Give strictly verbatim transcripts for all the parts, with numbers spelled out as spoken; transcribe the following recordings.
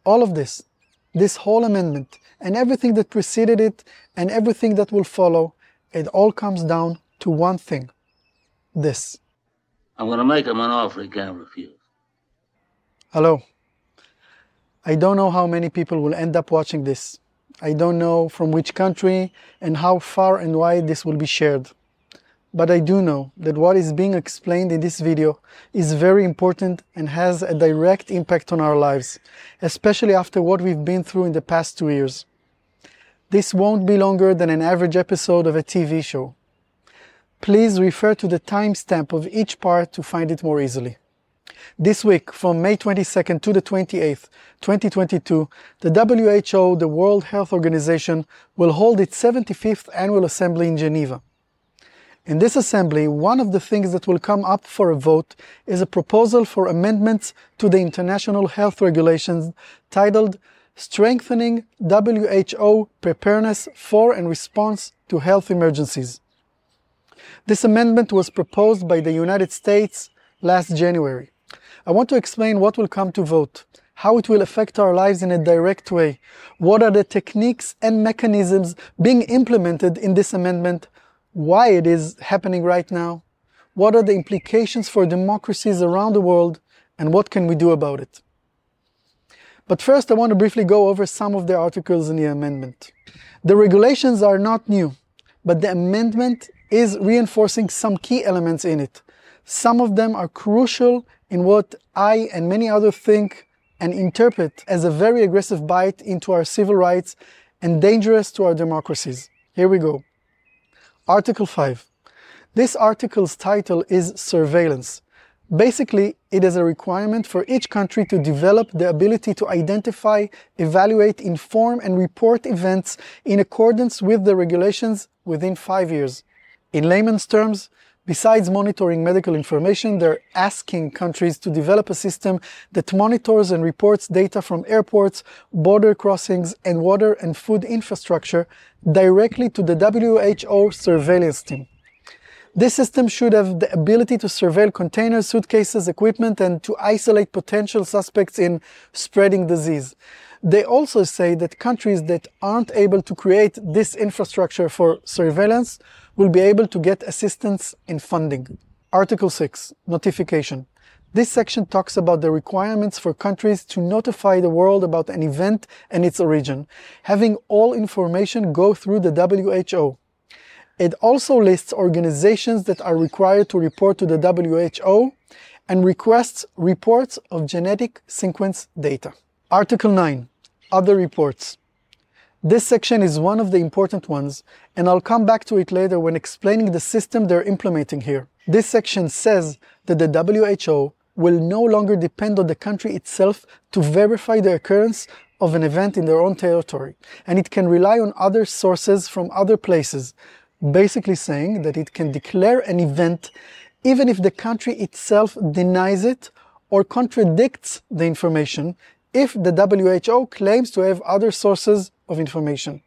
All of this, this whole amendment, and everything that preceded it, and everything that will follow, it all comes down to one thing. This. I'm going to make him an offer he can't refuse. Hello. I don't know how many people will end up watching this. I don't know from which country and how far and wide this will be shared. But I do know that what is being explained in this video is very important and has a direct impact on our lives, especially after what we've been through in the past two years. This won't be longer than an average episode of a T V show. Please refer to the timestamp of each part to find it more easily. This week, from May twenty-second to the twenty-eighth, twenty twenty-two, the W H O, the World Health Organization, will hold its seventy-fifth Annual Assembly in Geneva. In this assembly, one of the things that will come up for a vote is a proposal for amendments to the international health regulations titled Strengthening W H O Preparedness for and Response to Health Emergencies. This amendment was proposed by the United States last January. I want to explain what will come to vote, how it will affect our lives in a direct way, what are the techniques and mechanisms being implemented in this amendment, why it is happening right now, what are the implications for democracies around the world, and what can we do about it. But first I want to briefly go over some of the articles in the amendment. The regulations are not new, but the amendment is reinforcing some key elements in it. Some of them are crucial in what I and many others think and interpret as a very aggressive bite into our civil rights and dangerous to our democracies. Here we go. Article five. This article's title is Surveillance. Basically, it is a requirement for each country to develop the ability to identify, evaluate, inform, and report events in accordance with the regulations within five years. In layman's terms, besides monitoring medical information, they're asking countries to develop a system that monitors and reports data from airports, border crossings, and water and food infrastructure directly to the W H O surveillance team. This system should have the ability to surveil containers, suitcases, equipment, and to isolate potential suspects in spreading disease. They also say that countries that aren't able to create this infrastructure for surveillance will be able to get assistance in funding. Article six. Notification. This section talks about the requirements for countries to notify the world about an event and its origin, having all information go through the W H O. It also lists organizations that are required to report to the W H O and requests reports of genetic sequence data. Article nine. Other reports. This section is one of the important ones, and I'll come back to it later when explaining the system they're implementing here. This section says that the W H O will no longer depend on the country itself to verify the occurrence of an event in their own territory, and it can rely on other sources from other places, basically saying that it can declare an event even if the country itself denies it or contradicts the information if the W H O claims to have other sources of information.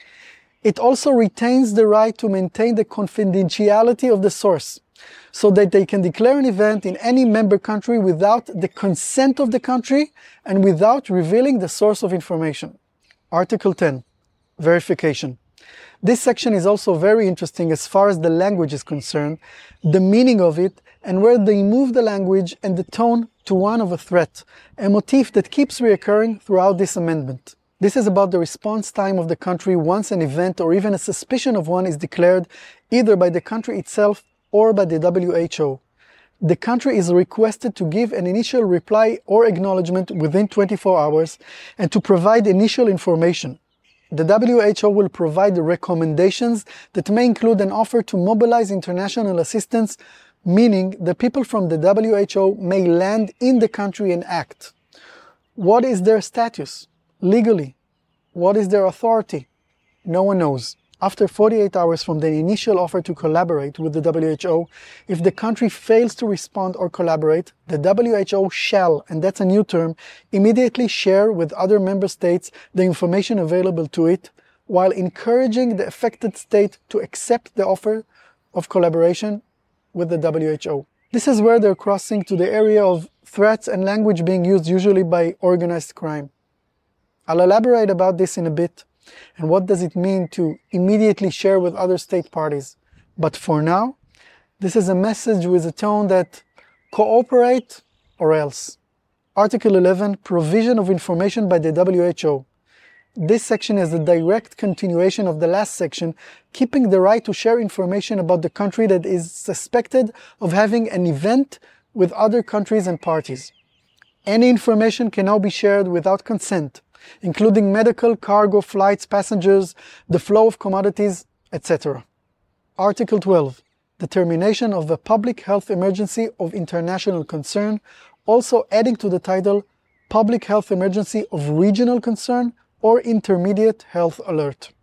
It also retains the right to maintain the confidentiality of the source, so that they can declare an event in any member country without the consent of the country and without revealing the source of information. Article ten. Verification. This section is also very interesting as far as the language is concerned, the meaning of it, and where they move the language and the tone to one of a threat, a motif that keeps reoccurring throughout this amendment. This is about the response time of the country once an event or even a suspicion of one is declared either by the country itself or by the W H O. The country is requested to give an initial reply or acknowledgement within twenty-four hours and to provide initial information. The W H O will provide recommendations that may include an offer to mobilize international assistance, meaning the people from the W H O may land in the country and act. What is their status? Legally? What is their authority? No one knows. After forty-eight hours from the initial offer to collaborate with the W H O, if the country fails to respond or collaborate, the W H O shall, and that's a new term, immediately share with other member states the information available to it, while encouraging the affected state to accept the offer of collaboration with the W H O. This is where they're crossing to the area of threats and language being used usually by organized crime. I'll elaborate about this in a bit, and what does it mean to immediately share with other state parties. But for now, this is a message with a tone that cooperate or else. Article eleven, Provision of Information by the W H O. This section is a direct continuation of the last section, keeping the right to share information about the country that is suspected of having an event with other countries and parties. Any information can now be shared without consent, including medical, cargo, flights, passengers, the flow of commodities, et cetera. Article twelve. Determination of a public health emergency of international concern, also adding to the title Public Health Emergency of Regional Concern or Intermediate Health Alert.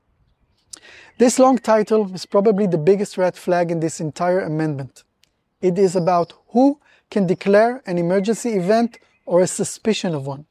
This long title is probably the biggest red flag in this entire amendment. It is about who can declare an emergency event or a suspicion of one.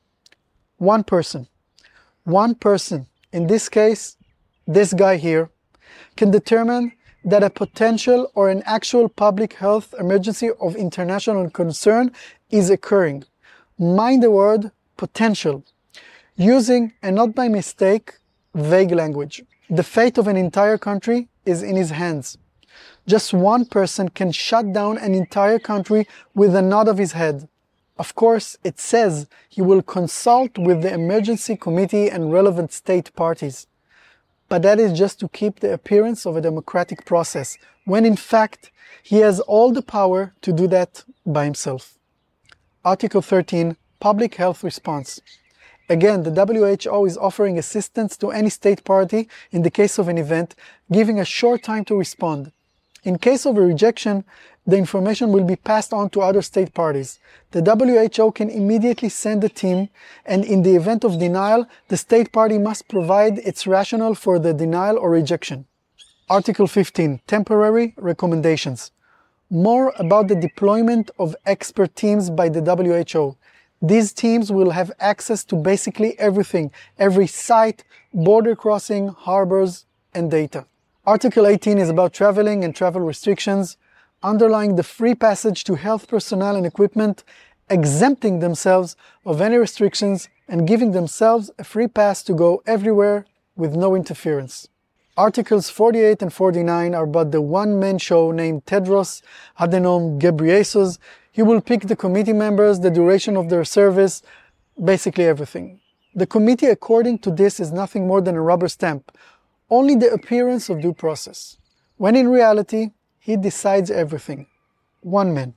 One person. One person, in this case, this guy here, can determine that a potential or an actual public health emergency of international concern is occurring. Mind the word potential, using, and not by mistake, vague language. The fate of an entire country is in his hands. Just one person can shut down an entire country with a nod of his head. Of course, it says he will consult with the emergency committee and relevant state parties. But that is just to keep the appearance of a democratic process, when in fact, he has all the power to do that by himself. Article thirteen, Public Health Response. Again, the W H O is offering assistance to any state party in the case of an event, giving a short time to respond. In case of a rejection, the information will be passed on to other state parties. The W H O can immediately send a team, and in the event of denial, the state party must provide its rationale for the denial or rejection. Article fifteen, Temporary Recommendations. More about the deployment of expert teams by the W H O. These teams will have access to basically everything, every site, border crossing, harbors, and data. Article eighteen is about traveling and travel restrictions, underlying the free passage to health personnel and equipment, exempting themselves of any restrictions and giving themselves a free pass to go everywhere with no interference. Articles forty-eight and forty-nine are about the one-man show named Tedros Adhanom Ghebreyesus. He will pick the committee members, the duration of their service, basically everything. The committee, according to this, is nothing more than a rubber stamp, only the appearance of due process, when in reality, he decides everything. One man.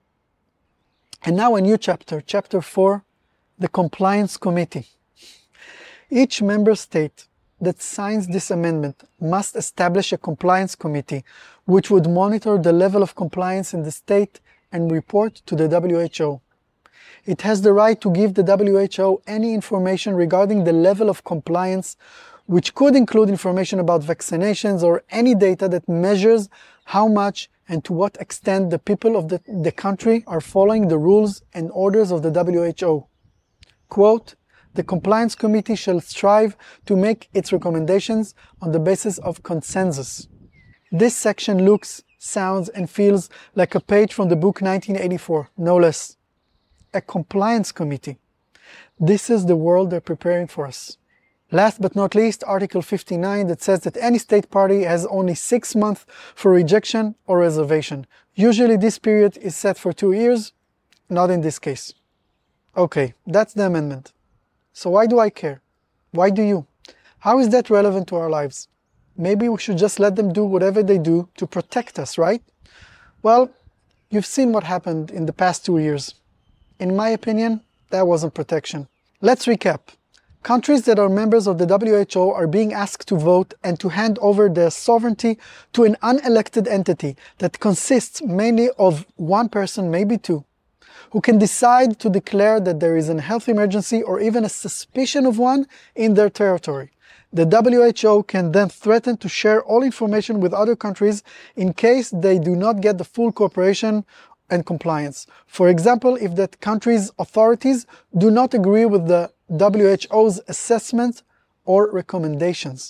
And now a new chapter, chapter four, the Compliance Committee. Each member state that signs this amendment must establish a compliance committee which would monitor the level of compliance in the state and report to the W H O. It has the right to give the W H O any information regarding the level of compliance, which could include information about vaccinations or any data that measures how much and to what extent the people of the, the country are following the rules and orders of the W H O. Quote, the Compliance Committee shall strive to make its recommendations on the basis of consensus. This section looks, sounds, and feels like a page from the book nineteen eighty-four, no less. A compliance committee. This is the world they're preparing for us. Last but not least, Article fifty-nine that says that any state party has only six months for rejection or reservation. Usually this period is set for two years, not in this case. Okay, that's the amendment. So why do I care? Why do you? How is that relevant to our lives? Maybe we should just let them do whatever they do to protect us, right? Well, you've seen what happened in the past two years. In my opinion, that wasn't protection. Let's recap. Countries that are members of the W H O are being asked to vote and to hand over their sovereignty to an unelected entity that consists mainly of one person, maybe two, who can decide to declare that there is a health emergency or even a suspicion of one in their territory. The W H O can then threaten to share all information with other countries in case they do not get the full cooperation and compliance. For example, if that country's authorities do not agree with the W H O's assessment or recommendations.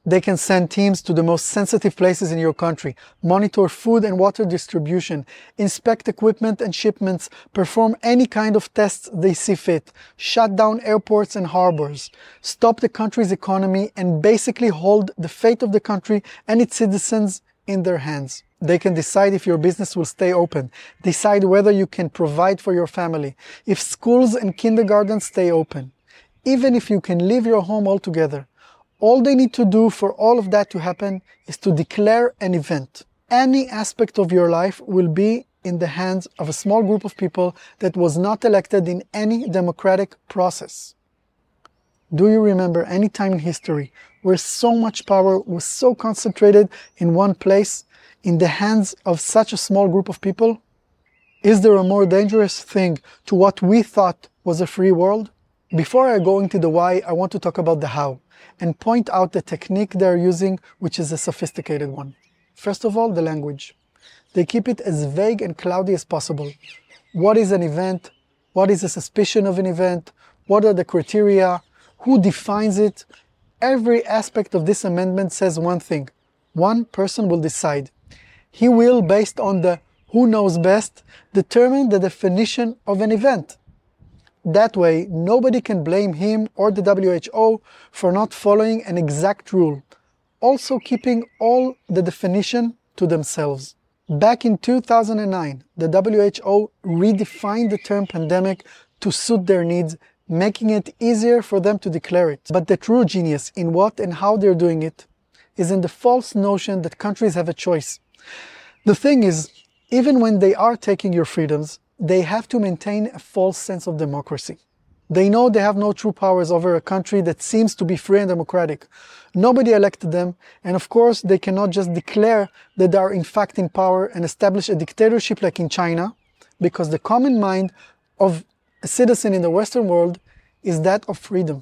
They can send teams to the most sensitive places in your country, monitor food and water distribution, inspect equipment and shipments, perform any kind of tests they see fit, shut down airports and harbors, stop the country's economy, and basically hold the fate of the country and its citizens in their hands. They can decide if your business will stay open, decide whether you can provide for your family, if schools and kindergartens stay open, even if you can leave your home altogether. All they need to do for all of that to happen is to declare an event. Any aspect of your life will be in the hands of a small group of people that was not elected in any democratic process. Do you remember any time in history where so much power was so concentrated in one place, in the hands of such a small group of people? Is there a more dangerous thing to what we thought was a free world? Before I go into the why, I want to talk about the how, and point out the technique they're using, which is a sophisticated one. First of all, the language. They keep it as vague and cloudy as possible. What is an event? What is a suspicion of an event? What are the criteria? Who defines it? Every aspect of this amendment says one thing. One person will decide. He will, based on the who knows best, determine the definition of an event. That way, nobody can blame him or the W H O for not following an exact rule, also keeping all the definition to themselves. Back in two thousand nine, the W H O redefined the term pandemic to suit their needs, making it easier for them to declare it. But the true genius in what and how they're doing it is in the false notion that countries have a choice. The thing is, even when they are taking your freedoms, they have to maintain a false sense of democracy. They know they have no true powers over a country that seems to be free and democratic. Nobody elected them, and of course they cannot just declare that they are in fact in power and establish a dictatorship like in China, because the common mind of a citizen in the Western world is that of freedom.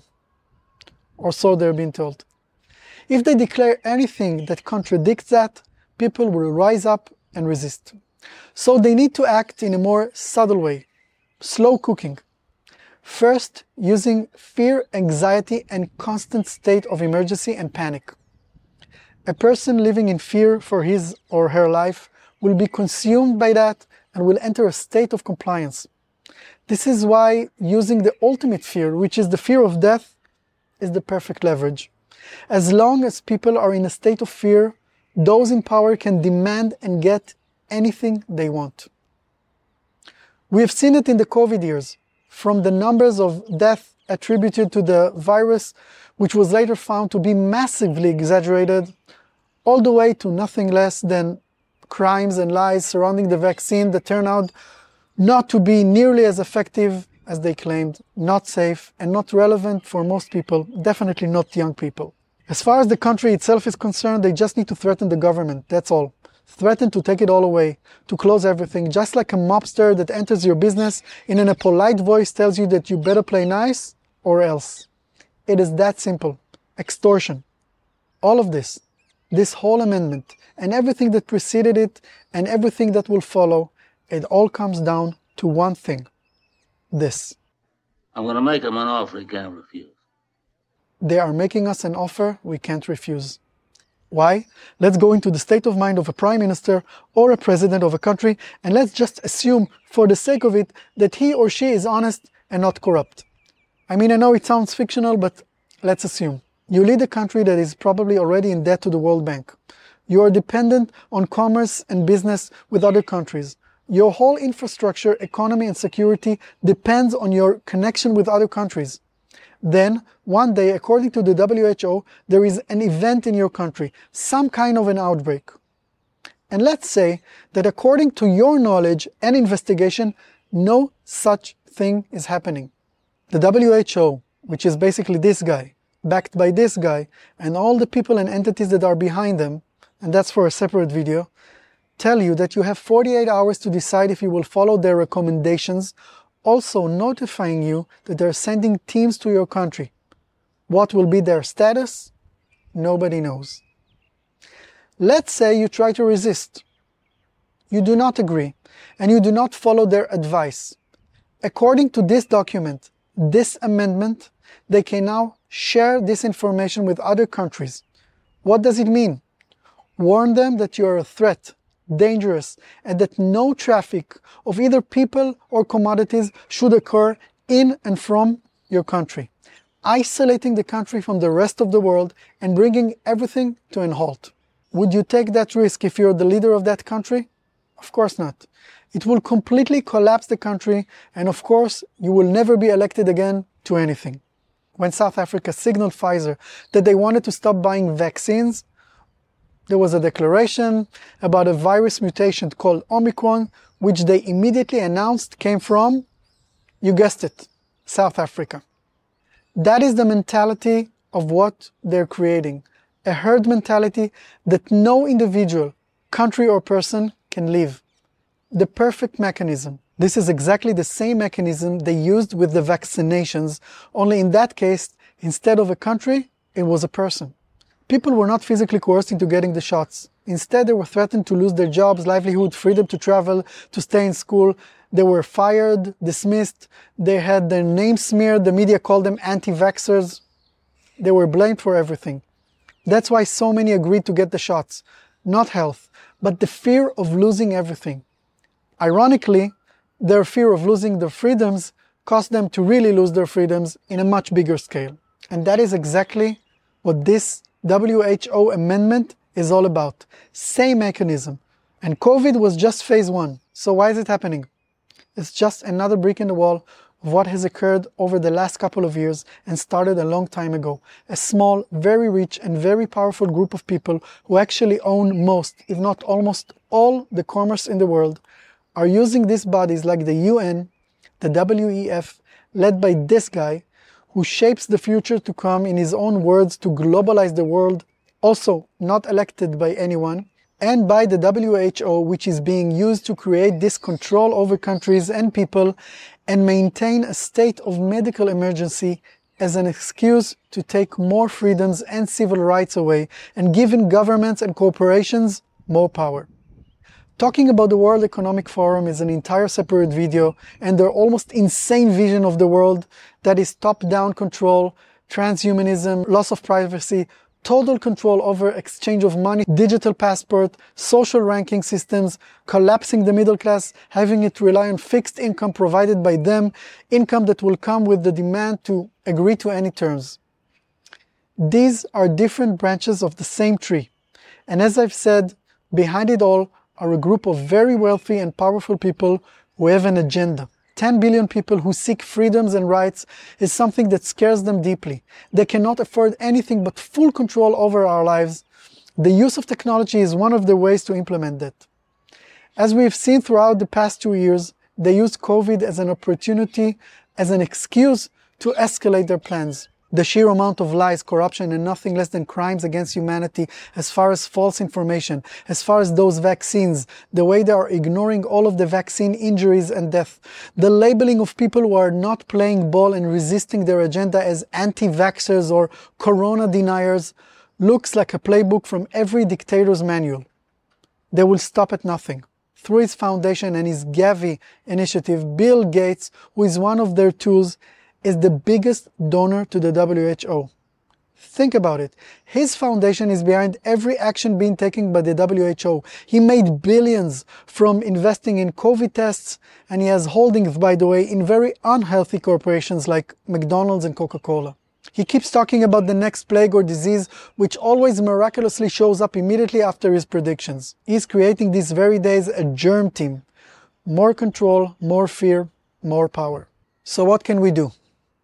Or so they're being told. If they declare anything that contradicts that, people will rise up and resist. So they need to act in a more subtle way, slow cooking. First, using fear, anxiety, and constant state of emergency and panic. A person living in fear for his or her life will be consumed by that and will enter a state of compliance. This is why using the ultimate fear, which is the fear of death, is the perfect leverage. As long as people are in a state of fear, those in power can demand and get anything they want. We have seen it in the COVID years, from the numbers of death attributed to the virus, which was later found to be massively exaggerated, all the way to nothing less than crimes and lies surrounding the vaccine that turned out not to be nearly as effective as they claimed, not safe, and not relevant for most people, definitely not young people. As far as the country itself is concerned, they just need to threaten the government, that's all. Threaten to take it all away, to close everything, just like a mobster that enters your business and in a polite voice tells you that you better play nice or else. It is that simple. Extortion. All of this, this whole amendment, and everything that preceded it, and everything that will follow, it all comes down to one thing. This. I'm going to make him an offer he can't refuse. They are making us an offer we can't refuse. Why? Let's go into the state of mind of a prime minister or a president of a country, and let's just assume, for the sake of it, that he or she is honest and not corrupt. I mean, I know it sounds fictional, but let's assume. You lead a country that is probably already in debt to the World Bank. You are dependent on commerce and business with other countries. Your whole infrastructure, economy, and security depends on your connection with other countries. Then, one day, according to the W H O, there is an event in your country, some kind of an outbreak. And let's say that according to your knowledge and investigation, no such thing is happening. The W H O, which is basically this guy, backed by this guy, and all the people and entities that are behind them, and that's for a separate video, tell you that you have forty-eight hours to decide if you will follow their recommendations, also notifying you that they're sending teams to your country. What will be their status? Nobody knows. Let's say you try to resist. You do not agree, and you do not follow their advice. According to this document, this amendment, they can now share this information with other countries. What does it mean? Warn them that you are a threat, dangerous, and that no traffic of either people or commodities should occur in and from your country, isolating the country from the rest of the world and bringing everything to an halt. Would you take that risk if you're the leader of that country? Of course not. It will completely collapse the country, and of course, you will never be elected again to anything. When South Africa signaled Pfizer that they wanted to stop buying vaccines, there was a declaration about a virus mutation called Omicron, which they immediately announced came from, you guessed it, South Africa. That is the mentality of what they're creating. A herd mentality that no individual, country or person can live. The perfect mechanism. This is exactly the same mechanism they used with the vaccinations, only in that case, instead of a country, it was a person. People were not physically coerced into getting the shots. Instead, they were threatened to lose their jobs, livelihood, freedom to travel, to stay in school. They were fired, dismissed, they had their names smeared, the media called them anti-vaxxers. They were blamed for everything. That's why so many agreed to get the shots. Not health, but the fear of losing everything. Ironically, their fear of losing their freedoms caused them to really lose their freedoms in a much bigger scale. And that is exactly what this W H O amendment is all about. Same mechanism. And COVID was just phase one. So why is it happening? It's just another brick in the wall of what has occurred over the last couple of years and started a long time ago. A small, very rich and very powerful group of people who actually own most, if not almost all, the commerce in the world are using these bodies like the U N, the W E F, led by this guy, who shapes the future to come in his own words to globalize the world, also not elected by anyone, and by the W H O, which is being used to create this control over countries and people and maintain a state of medical emergency as an excuse to take more freedoms and civil rights away and giving governments and corporations more power. Talking about the World Economic Forum is an entire separate video, and their almost insane vision of the world that is top-down control, transhumanism, loss of privacy, total control over exchange of money, digital passport, social ranking systems, collapsing the middle class, having it rely on fixed income provided by them, income that will come with the demand to agree to any terms. These are different branches of the same tree. And as I've said, behind it all are a group of very wealthy and powerful people who have an agenda. ten billion people who seek freedoms and rights is something that scares them deeply. They cannot afford anything but full control over our lives. The use of technology is one of the ways to implement that. As we've seen throughout the past two years, they used COVID as an opportunity, as an excuse to escalate their plans. The sheer amount of lies, corruption, and nothing less than crimes against humanity as far as false information, as far as those vaccines, the way they are ignoring all of the vaccine injuries and death, the labeling of people who are not playing ball and resisting their agenda as anti-vaxxers or corona deniers, looks like a playbook from every dictator's manual. They will stop at nothing. Through his foundation and his Gavi initiative, Bill Gates, who is one of their tools, is the biggest donor to the W H O. Think about it. His foundation is behind every action being taken by the W H O. He made billions from investing in COVID tests, and he has holdings, by the way, in very unhealthy corporations like McDonald's and Coca-Cola. He keeps talking about the next plague or disease, which always miraculously shows up immediately after his predictions. He's creating these very days a germ team. More control, more fear, more power. So what can we do?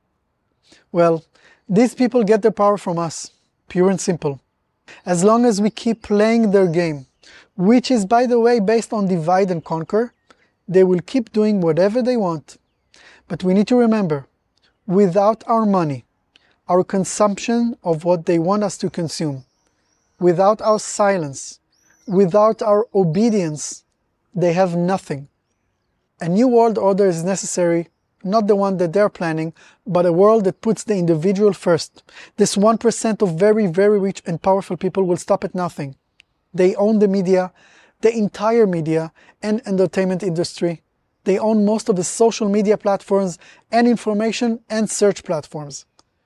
Well, these people get their power from us, pure and simple. As long as we keep playing their game, which is, by the way, based on divide and conquer, they will keep doing whatever they want. But we need to remember, without our money, our consumption of what they want us to consume, without our silence, without our obedience, they have nothing. A new world order is necessary, not the one that they're planning, but a world that puts the individual first. This one percent of very, very rich and powerful people will stop at nothing. They own the media, the entire media and entertainment industry. They own most of the social media platforms and information and search platforms.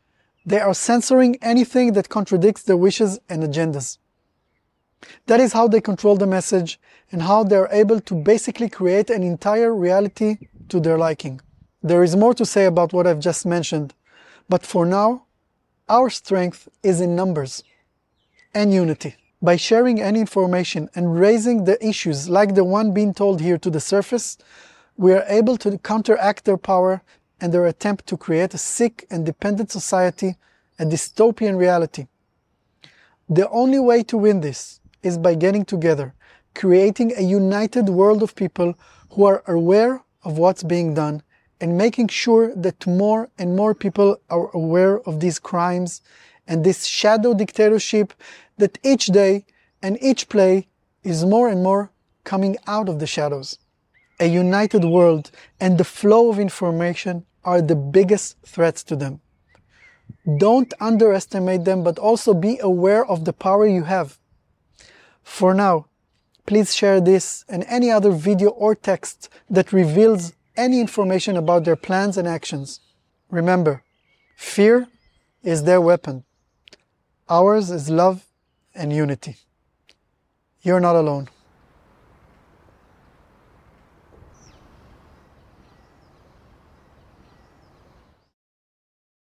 They are censoring anything that contradicts their wishes and agendas. That is how they control the message and how they are able to basically create an entire reality to their liking. There is more to say about what I've just mentioned, but for now, our strength is in numbers and unity. By sharing any information and raising the issues like the one being told here to the surface, we are able to counteract their power and their attempt to create a sick and dependent society, a dystopian reality. The only way to win this is by getting together, creating a united world of people who are aware of what's being done and making sure that more and more people are aware of these crimes and this shadow dictatorship that each day and each play is more and more coming out of the shadows. A united world and the flow of information are the biggest threats to them. Don't underestimate them, but also be aware of the power you have. For now, please share this and any other video or text that reveals any information about their plans and actions. Remember, fear is their weapon. Ours is love and unity. You're not alone.